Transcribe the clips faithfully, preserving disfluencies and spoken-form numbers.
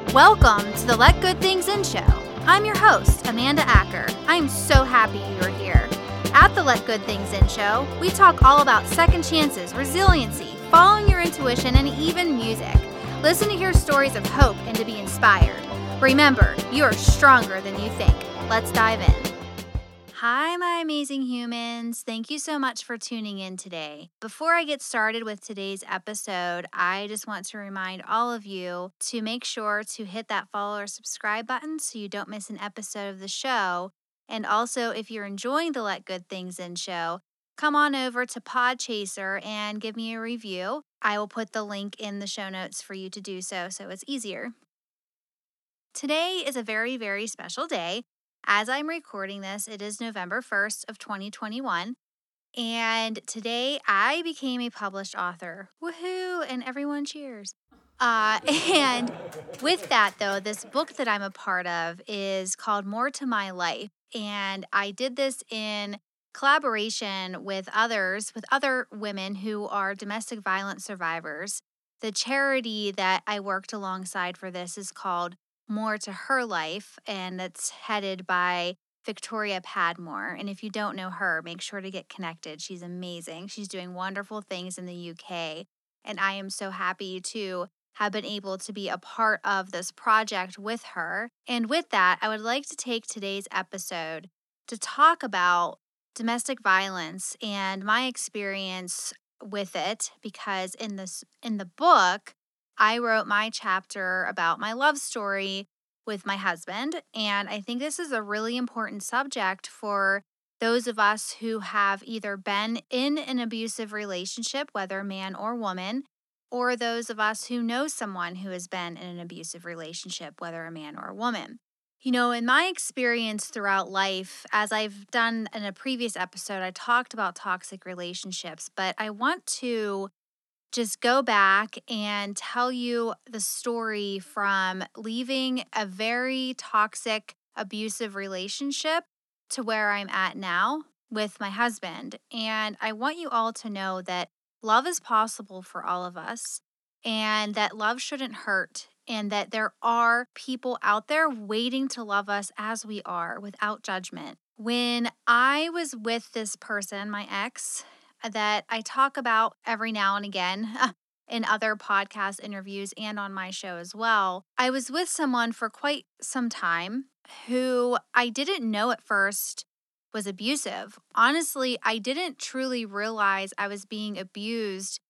Welcome to the Let Good Things In show. I'm your host, Amanda Acker. I'm so happy you're here. At the Let Good Things In show, we talk all about second chances, resiliency, following your intuition, and even music. Listen to hear stories of hope and to be inspired. Remember, you are stronger than you think. Let's dive in. Hi, my amazing humans. Thank you so much for tuning in today. Before I get started with today's episode, I just want to remind all of you to make sure to hit that follow or subscribe button so you don't miss an episode of the show. And also, if you're enjoying the Let Good Things In show, come on over to Podchaser and give me a review. I will put the link in the show notes for you to do so, so it's easier. Today is a very, very special day. As I'm recording this, it is November first of twenty twenty-one, and today I became a published author. Woohoo! And everyone cheers. Uh, and with that, though, this book that I'm a part of is called More to My Life, and I did this in collaboration with others, with other women who are domestic violence survivors. The charity that I worked alongside for this is called More to Her Life, and it's headed by Victoria Padmore. And if you don't know her, make sure to get connected. She's amazing. She's doing wonderful things in the U K, and I am so happy to have been able to be a part of this project with her. And with that, I would like to take today's episode to talk about domestic violence and my experience with it, because in this in the book, I wrote my chapter about my love story with my husband, and I think this is a really important subject for those of us who have either been in an abusive relationship, whether man or woman, or those of us who know someone who has been in an abusive relationship, whether a man or a woman. You know, in my experience throughout life, as I've done in a previous episode, I talked about toxic relationships, but I want to just go back and tell you the story from leaving a very toxic, abusive relationship to where I'm at now with my husband. And I want you all to know that love is possible for all of us, and that love shouldn't hurt, and that there are people out there waiting to love us as we are without judgment. When I was with this person, my ex, that I talk about every now and again in other podcast interviews and on my show as well, I was with someone for quite some time who I didn't know at first was abusive. Honestly, I didn't truly realize I was being abused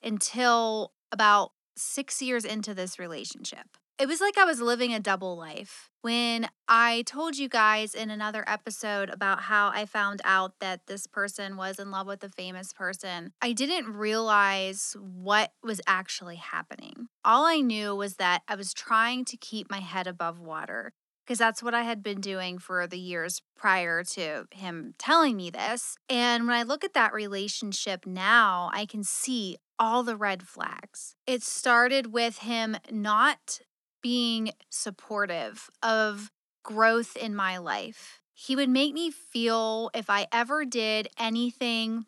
until about six years into this relationship. It was like I was living a double life. When I told you guys in another episode about how I found out that this person was in love with a famous person, I didn't realize what was actually happening. All I knew was that I was trying to keep my head above water, because that's what I had been doing for the years prior to him telling me this. And when I look at that relationship now, I can see all the red flags. It started with him not being supportive of growth in my life. He would make me feel if I ever did anything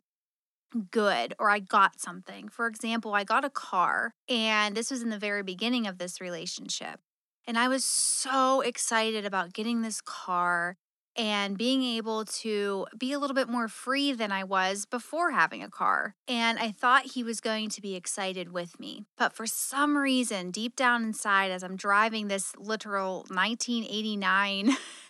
good or I got something. For example, I got a car, and this was in the very beginning of this relationship. And I was so excited about getting this car and being able to be a little bit more free than I was before having a car. And I thought he was going to be excited with me. But for some reason, deep down inside, as I'm driving this literal nineteen eighty-nine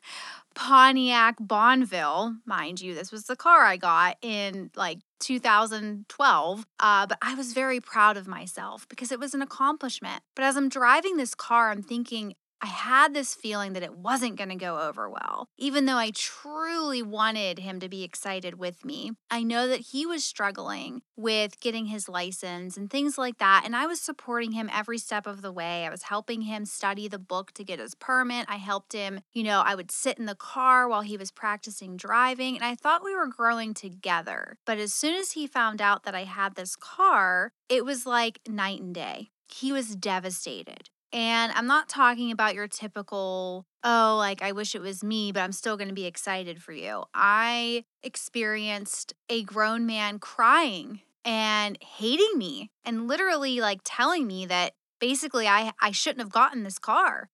Pontiac Bonneville, mind you, this was the car I got in like two thousand twelve, uh, but I was very proud of myself because it was an accomplishment. But as I'm driving this car, I'm thinking, I had this feeling that it wasn't going to go over well. Even though I truly wanted him to be excited with me, I know that he was struggling with getting his license and things like that. And I was supporting him every step of the way. I was helping him study the book to get his permit. I helped him, you know, I would sit in the car while he was practicing driving. And I thought we were growing together. But as soon as he found out that I had this car, it was like night and day. He was devastated. And I'm not talking about your typical, oh, like, I wish it was me, but I'm still going to be excited for you. I experienced a grown man crying and hating me and literally like telling me that basically I, I shouldn't have gotten this car.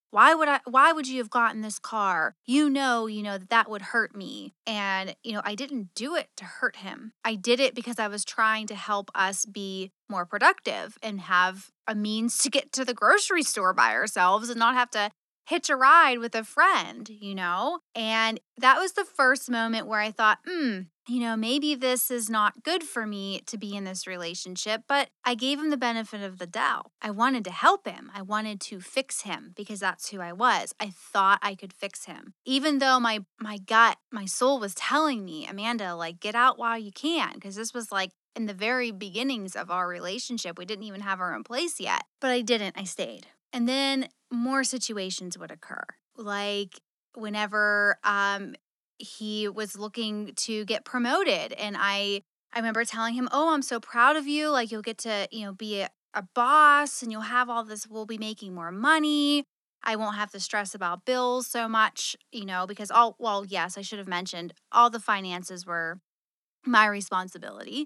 Why would I, why would you have gotten this car? You know, you know, that that would hurt me. And, you know, I didn't do it to hurt him. I did it because I was trying to help us be more productive and have a means to get to the grocery store by ourselves and not have to hitch a ride with a friend, you know? And that was the first moment where I thought, hmm, you know, maybe this is not good for me to be in this relationship, but I gave him the benefit of the doubt. I wanted to help him. I wanted to fix him because that's who I was. I thought I could fix him. Even though my my gut, my soul was telling me, Amanda, like, get out while you can, because this was like in the very beginnings of our relationship. We didn't even have our own place yet, but I didn't. I stayed. And then more situations would occur. Like whenever um he was looking to get promoted, and I I remember telling him, "Oh, I'm so proud of you. Like you'll get to, you know, be a, a boss and you'll have all this, we'll be making more money. I won't have to stress about bills so much, you know, because all well, yes, I should have mentioned all the finances were my responsibility.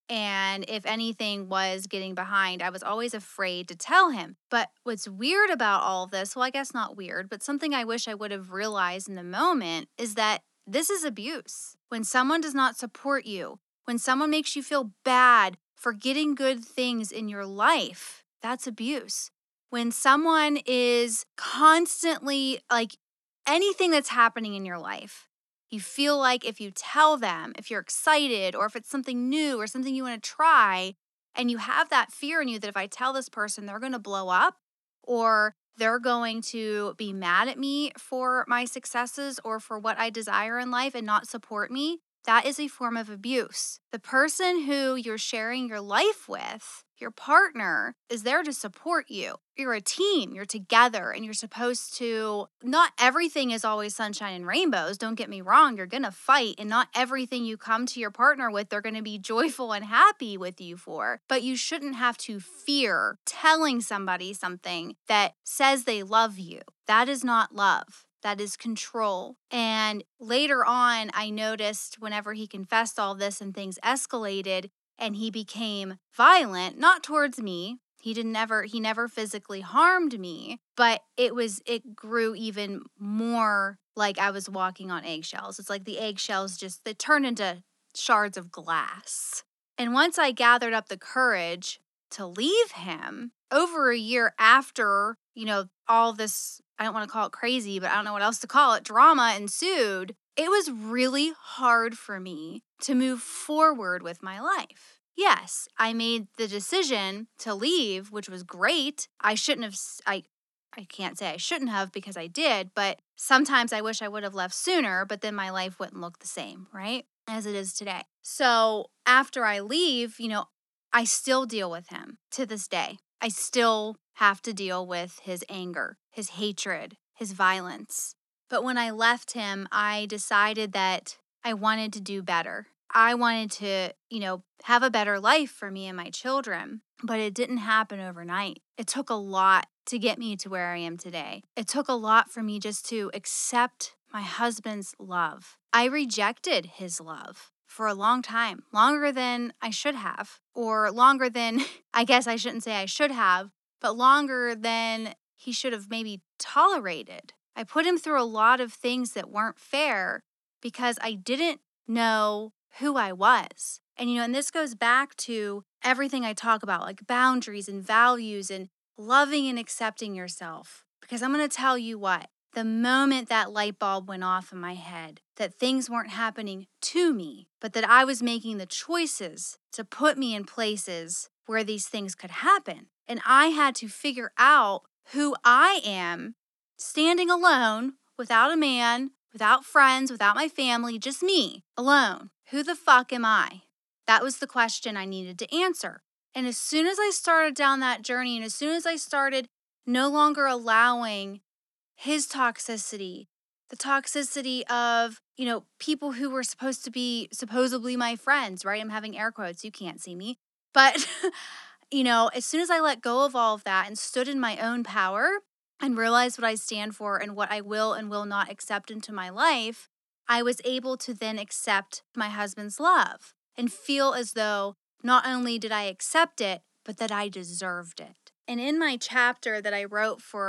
And if anything was getting behind, I was always afraid to tell him. But what's weird about all of this, well, I guess not weird, but something I wish I would have realized in the moment is that this is abuse. When someone does not support you, when someone makes you feel bad for getting good things in your life, that's abuse. When someone is constantly like anything that's happening in your life, you feel like if you tell them, if you're excited or if it's something new or something you want to try, and you have that fear in you that if I tell this person, they're going to blow up or they're going to be mad at me for my successes or for what I desire in life and not support me, that is a form of abuse. The person who you're sharing your life with, your partner, is there to support you. You're a team, you're together, and you're supposed to, not everything is always sunshine and rainbows. Don't get me wrong, you're going to fight, and not everything you come to your partner with, they're going to be joyful and happy with you for. But you shouldn't have to fear telling somebody something that says they love you. That is not love. That is control. And later on, I noticed whenever he confessed all this and things escalated and he became violent, not towards me. He didn't never, he never physically harmed me, but it was, it grew even more like I was walking on eggshells. It's like the eggshells just, they turned into shards of glass. And once I gathered up the courage to leave him, over a year after, you know, all this, I don't want to call it crazy, but I don't know what else to call it, drama ensued, it was really hard for me to move forward with my life. Yes, I made the decision to leave, which was great. I shouldn't have, I, I can't say I shouldn't have because I did, but sometimes I wish I would have left sooner, but then my life wouldn't look the same, right? As it is today. So after I leave, you know, I still deal with him to this day. I still have to deal with his anger, his hatred, his violence. But when I left him, I decided that I wanted to do better. I wanted to, you know, have a better life for me and my children, but it didn't happen overnight. It took a lot to get me to where I am today. It took a lot for me just to accept my husband's love. I rejected his love for a long time, longer than I should have, or longer than, I guess I shouldn't say I should have, but longer than he should have maybe tolerated. I put him through a lot of things that weren't fair because I didn't know who I was. And, you know, and this goes back to everything I talk about, like boundaries and values and loving and accepting yourself. Because I'm going to tell you what, the moment that light bulb went off in my head, that things weren't happening to me, but that I was making the choices to put me in places where these things could happen. And I had to figure out who I am, standing alone, without a man, without friends, without my family, just me, alone. Who the fuck am I? That was the question I needed to answer. And as soon as I started down that journey, and as soon as I started no longer allowing his toxicity, the toxicity of, you know, people who were supposed to be supposedly my friends, right? I'm having air quotes, you can't see me. But, you know, as soon as I let go of all of that and stood in my own power and realized what I stand for and what I will and will not accept into my life, I was able to then accept my husband's love and feel as though not only did I accept it, but that I deserved it. And in my chapter that I wrote for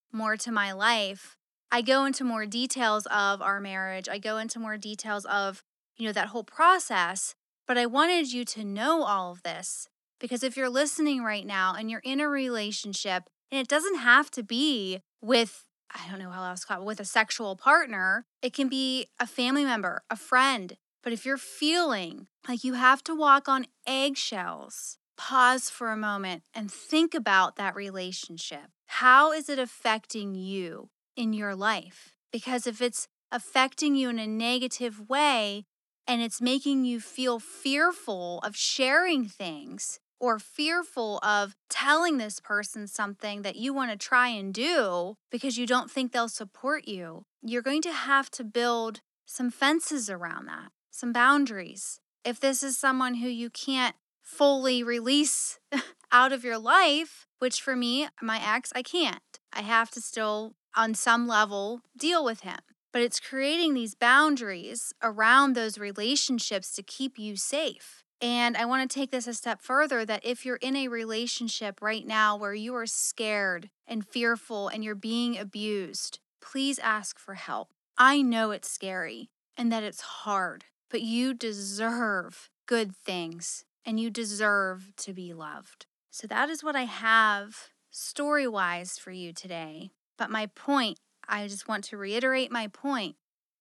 more to my life, I go into more details of our marriage. I go into more details of, you know, that whole process. But I wanted you to know all of this because if you're listening right now and you're in a relationship, and it doesn't have to be with, I don't know how else to call it, with a sexual partner, it can be a family member, a friend. But if you're feeling like you have to walk on eggshells, pause for a moment and think about that relationship. How is it affecting you in your life? Because if it's affecting you in a negative way and it's making you feel fearful of sharing things or fearful of telling this person something that you want to try and do because you don't think they'll support you, you're going to have to build some fences around that, some boundaries. If this is someone who you can't fully release out of your life, which for me, my ex, I can't. I have to still, on some level, deal with him. But it's creating these boundaries around those relationships to keep you safe. And I want to take this a step further that if you're in a relationship right now where you are scared and fearful and you're being abused, please ask for help. I know it's scary and that it's hard, but you deserve good things. And you deserve to be loved. So that is what I have story-wise for you today. But my point, I just want to reiterate my point.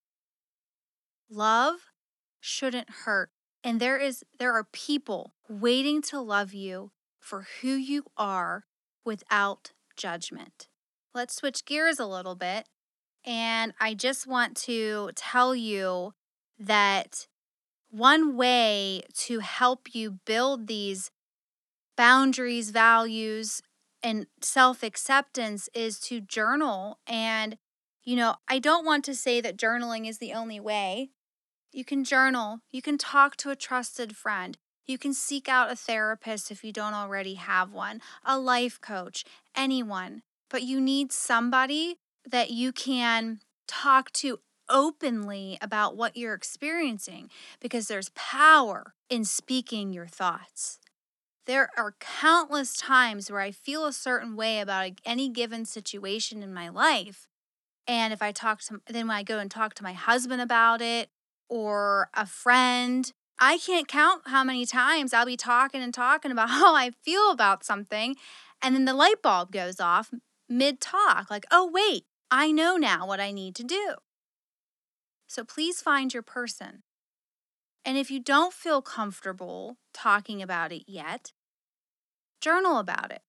Love shouldn't hurt. And there is there are people waiting to love you for who you are without judgment. Let's switch gears a little bit. And I just want to tell you that one way to help you build these boundaries, values, and self-acceptance is to journal. And, you know, I don't want to say that journaling is the only way. You can journal. You can talk to a trusted friend. You can seek out a therapist if you don't already have one, a life coach, anyone. But you need somebody that you can talk to openly about what you're experiencing because there's power in speaking your thoughts. There are countless times where I feel a certain way about any given situation in my life. And if I talk to, then when I go and talk to my husband about it or a friend, I can't count how many times I'll be talking and talking about how I feel about something. And then the light bulb goes off mid-talk, like, oh, wait, I know now what I need to do. So please find your person. And if you don't feel comfortable talking about it yet, journal about it.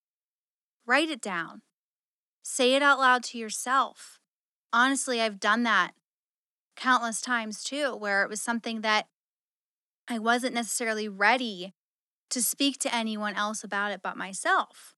Write it down. Say it out loud to yourself. Honestly, I've done that countless times too, where it was something that I wasn't necessarily ready to speak to anyone else about it but myself.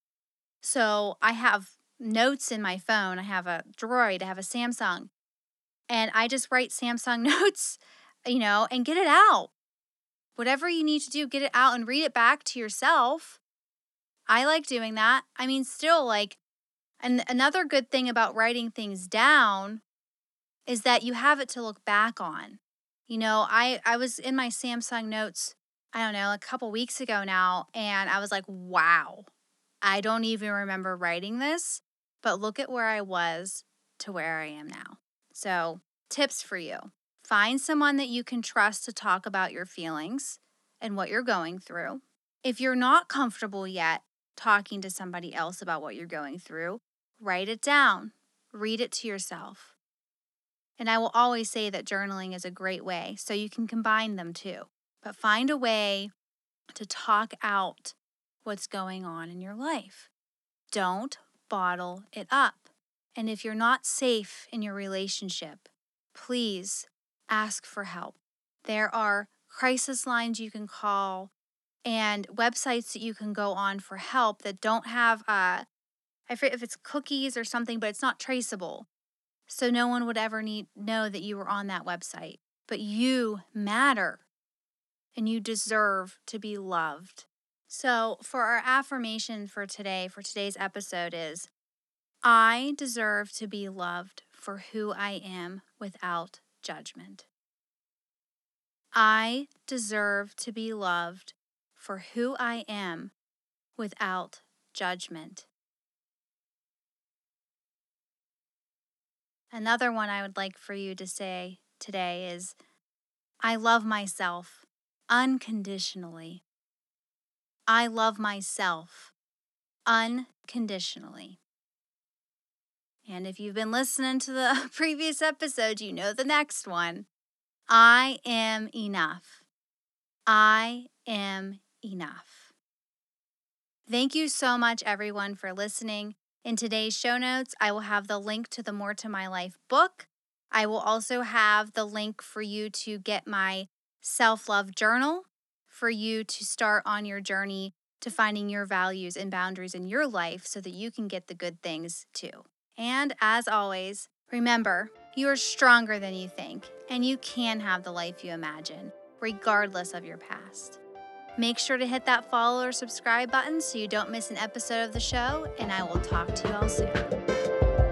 So I have notes in my phone. I have a Droid, I have a Samsung, and I just write Samsung notes, you know, and get it out. Whatever you need to do, get it out and read it back to yourself. I like doing that. I mean, still, like, and another good thing about writing things down is that you have it to look back on. You know, I, I was in my Samsung notes, I don't know, a couple weeks ago now, and I was like, wow, I don't even remember writing this, but look at where I was to where I am now. So, tips for you. Find someone that you can trust to talk about your feelings and what you're going through. If you're not comfortable yet talking to somebody else about what you're going through, write it down. Read it to yourself. And I will always say that journaling is a great way, so you can combine them too. But find a way to talk out what's going on in your life. Don't bottle it up. And if you're not safe in your relationship, please ask for help. There are crisis lines you can call and websites that you can go on for help that don't have, uh, I forget if it's cookies or something, but it's not traceable. So no one would ever need know that you were on that website. But you matter and you deserve to be loved. So for our affirmation for today, for today's episode is, I deserve to be loved for who I am without judgment. I deserve to be loved for who I am without judgment. Another one I would like for you to say today is, I love myself unconditionally. I love myself unconditionally. And if you've been listening to the previous episode, you know the next one. I am enough. I am enough. Thank you so much, everyone, for listening. In today's show notes, I will have the link to the More to My Life book. I will also have the link for you to get my self-love journal for you to start on your journey to finding your values and boundaries in your life so that you can get the good things too. And as always, remember, you are stronger than you think, and you can have the life you imagine, regardless of your past. Make sure to hit that follow or subscribe button so you don't miss an episode of the show, and I will talk to you all soon.